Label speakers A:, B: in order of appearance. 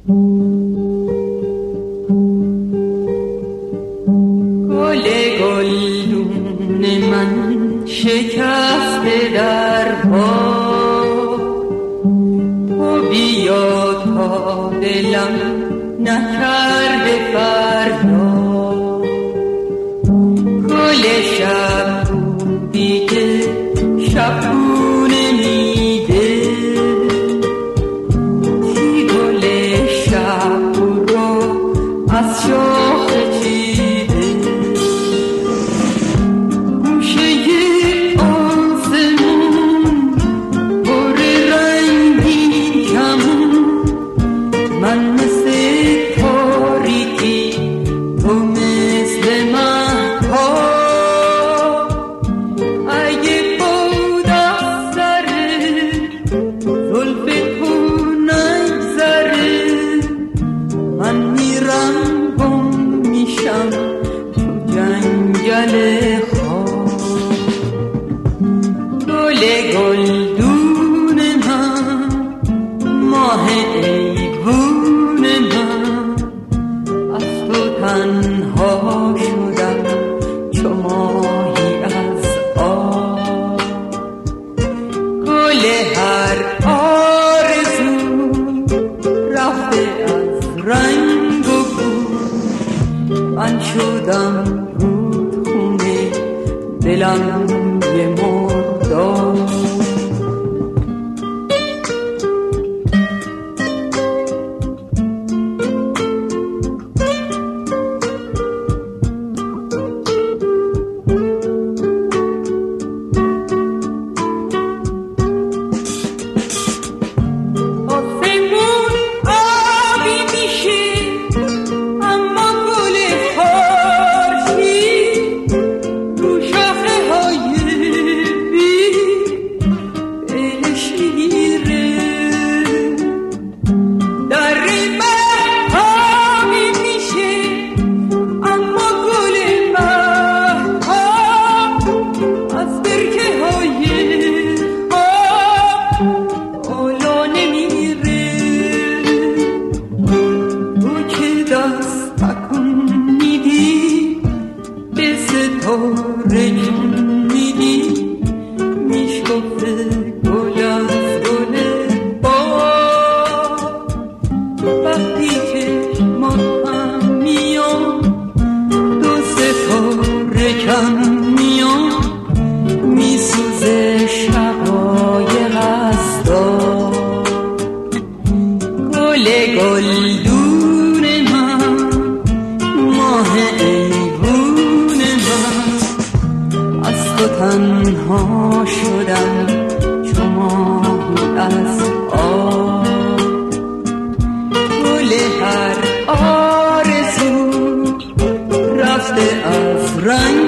A: گل گلدون من شکسته در باد، تو بیا تا دلم نکرده فریاد. گل شب بودی که شبونه میده، کی گل شب رو از شاخ چیده. گوشه آسمون پر رنگین کمون، من مثل تاریکی تو مثل مهتاب. اگه بود از سر زلف تو نگذره، من میرم گم میشم تو جنگل خواب. گل گلدون من، ماه ایوون من، از تو تنها شدم چو ماهی از آب. گل هر آرزو رفته از رنگ و بو، من شدم رودخونه دلم یه مرداب. گلدون من، ماه ایوون من، از تو تنها شدم چو ماهی از آب. گل هر آرزو رفته از رنگ